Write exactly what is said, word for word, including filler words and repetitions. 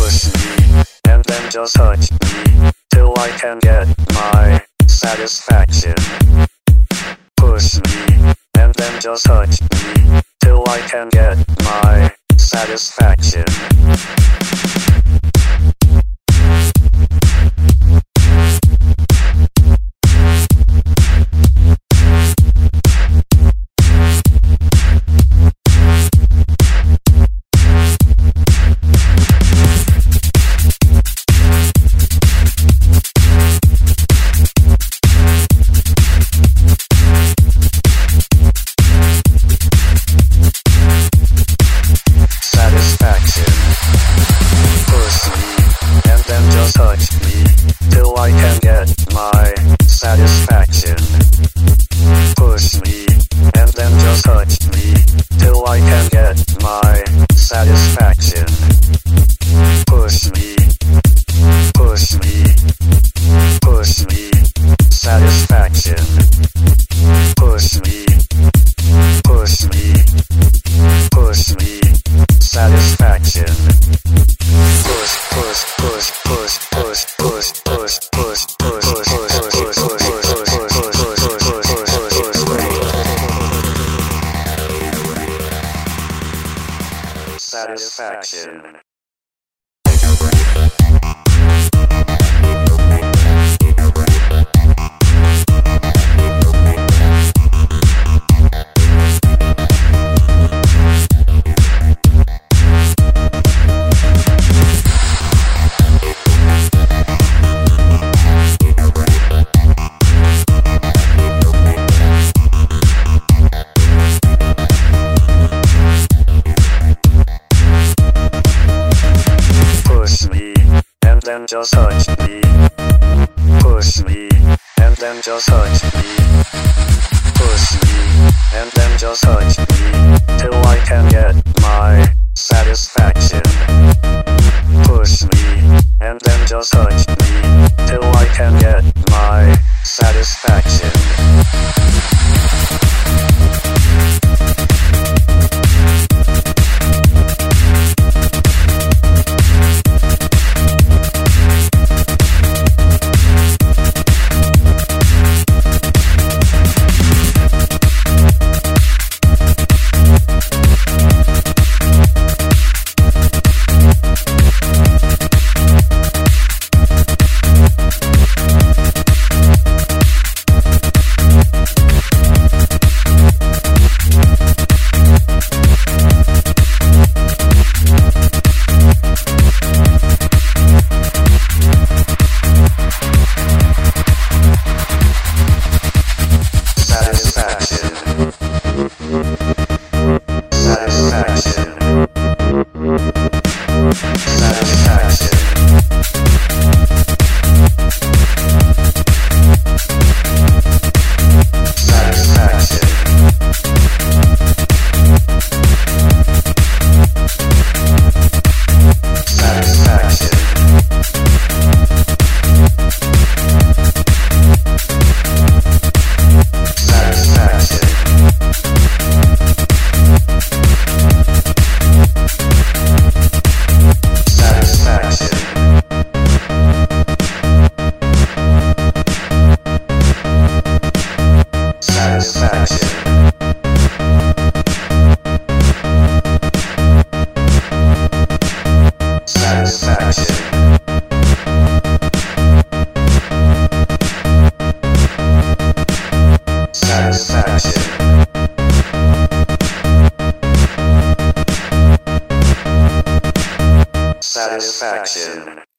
Push me, and then just touch me, till I can get my satisfaction. Push me, and then just touch me, till I can get my satisfaction. Touch me, till I can get my satisfaction. Push me, and then just touch me, till I can get my satisfaction. Push me, push me, push me, satisfaction. Push me, push me, push me, satisfaction. Push, push, push, push, push, push, push, push, push, push, push, push, push, satisfaction. Then just touch me. Push me, and then just touch me. Push me, and then just touch me, till I can get my satisfaction. Push me, and then just touch me, till I can get my satisfaction. Satisfaction.